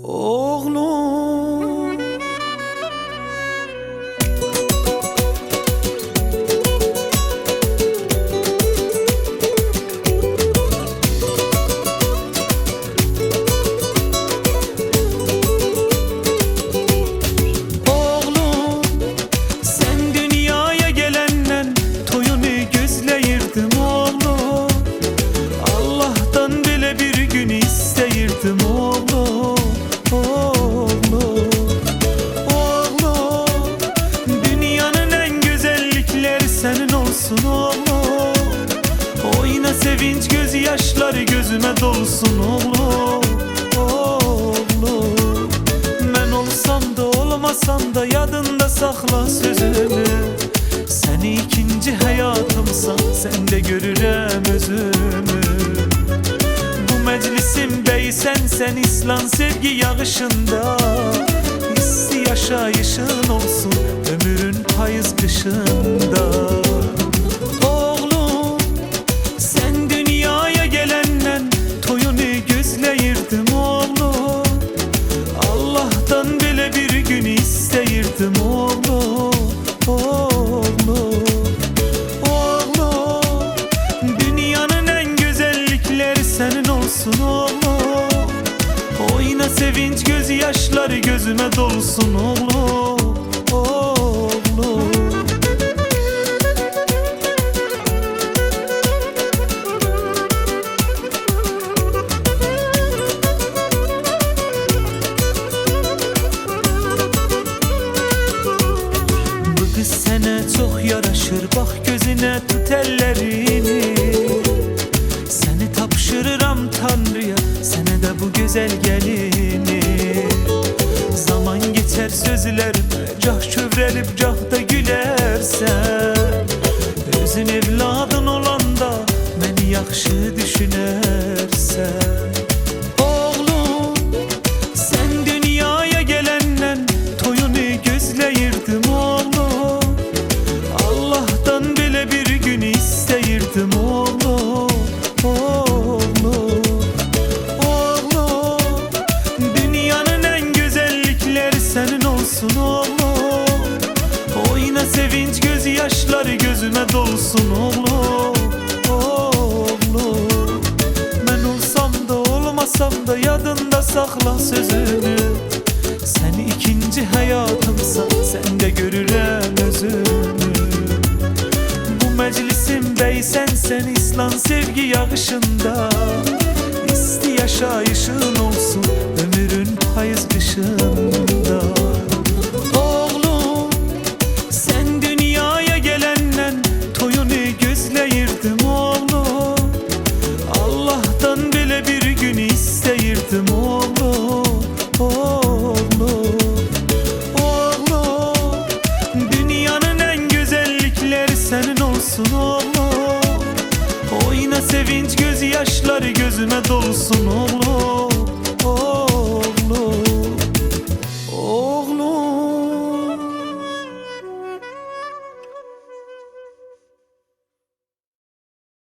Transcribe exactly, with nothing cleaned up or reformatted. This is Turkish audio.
oğlum. Oğlum, sen dünyaya gelenden toyunu gözleyirdim oğlum. Allah'tan böyle bir gün isteyirdim oğlum. Oğlum, oğlum, dünyanın en güzellikleri senin olsun oğlum. Oyna sevinç gözyaşları gözüme dolsun oğlum. Oğlum, ben olsam da olmasam da yadında sakla sözümü. Seni ikinci hayatımsan sen de görürem özümü. Bu meclisimde sen sen İslam sevgi yağışında. Hissi yaşayışın olsun ömrün payız kışında. Oğlum, sen dünyaya gelenden toyunu gözleyirdim oğlum. Allah'tan böyle bir gün isteyirdim oğlum. Oğlum, oğlum, dünyanın en güzellikleri senin olsun oğlum. Oyna sevinç gözyaşları gözüme dolsun oğlum. Oğlum, bu kız sana çok yaraşır, bak gözüne tut ellerini. Seni tapşırıram Tanrı'ya, sana da bu güzel gelini. Zaman geçer sözlerime, cah çövrelip cah da gülersen. Özün evladın olanda beni yaxşı düşünersen. Oğlum, sen dünyaya gelenden toyunu gözleyirdim oğlum. Allah'tan böyle bir gün isteyirdim oğlum. Oğlum, oğlum, dünyanın en güzellikleri senin olsun oğlum. Oyna sevinç gözyaşları gözüme dolsun oğlum. Oğlum, ben olsam da olmasam da yadında sakla sözünü. Sen ikinci hayatımsan sen de görürem özümü. Bu meclisimdeysen sen İslam sevgi yağışında. İsti yaşayışın olsun ömrün payız kışında. Oğlum, sen dünyaya gelenden toyunu gözleyirdim oğlum. Allah'tan böyle bir gün isteyirdim oğlum. Oğlum, oğlum, dünyanın en güzellikleri senin olsun oğlum. Oyna sevinç gözyaşları gözüme dolsun oğlum.